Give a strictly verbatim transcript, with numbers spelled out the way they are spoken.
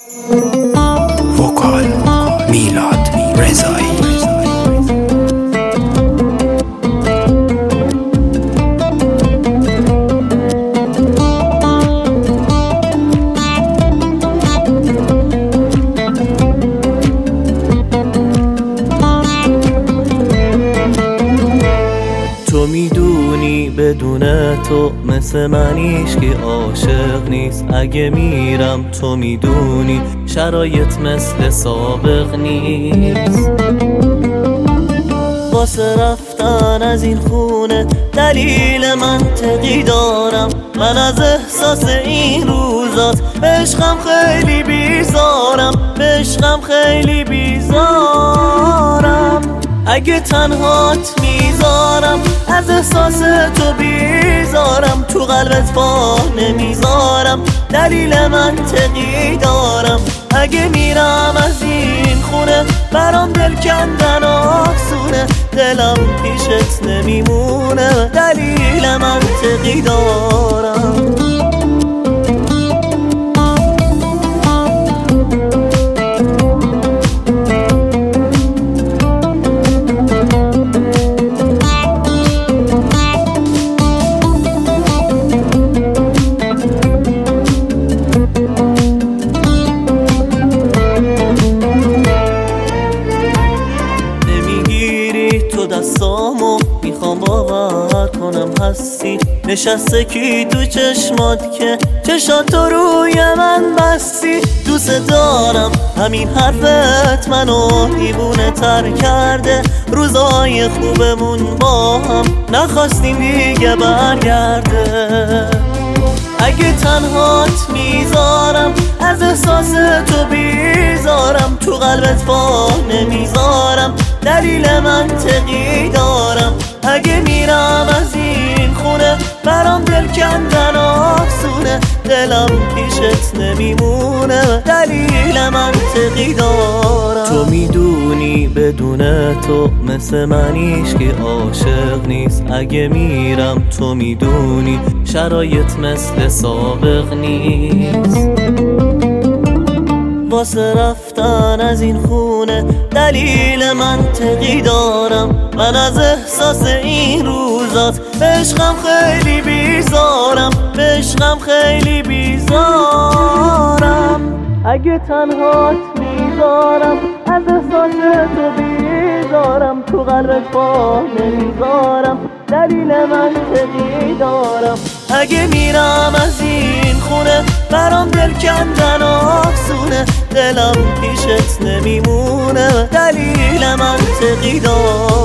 وکال میلاد رضایی. تو میدونی بدون تو مثل من هیچکی عاشق نیست. اگه میرم تو میدونی شرایط مثل سابق نیست. واسه رفتن از این خونه دلیل منطقی دارم. من از احساس این روزات به عشقم خیلی بیزارم، به عشقم خیلی بیزارم. اگه تنهات میذارم از احساس تو بیزارم، تو قلبت پا نمیذارم، دلیل منطقی دارم. اگه میرم از این خونه برام دل کندن آسونه، دلم پیشت نمیمونه، دلیل منطقی دارم. تو دستامو میخوام باور کنم هستی، نشسته کی تو چشمات که چشاتو روی من بستی. دوست دارم همین حرفت منو دیوونه تر کرده. روزای خوبمون با هم نخواستیم دیگه برگرده. اگه تنهات میذارم از احساس تو بیزارم، تو قلبت پا نمیذارم، دلیل منطقی دارم. اگه میرم از این خونه برام دل کندن آسونه، دلم پیشت نمیمونه، دلیل منطقی دارم. تو میدونی بدون تو مثل من هیچکی عاشق نیست. اگه میرم تو میدونی شرایط مثل سابق نیست. واسه رفتن از این خونه دلیل منطقی دارم. من از احساس این روزات به عشقم خیلی بیزارم، به عشقم خیلی بیزارم. اگه تنهات میذارم از احساس تو بیزارم، تو قلبت پا نمیذارم، دلیل منطقی دارم. اگه میرم از این خونه برام دل کندن آسونه، دلم پیشت نمیمونه، دلیل منطقی دارم.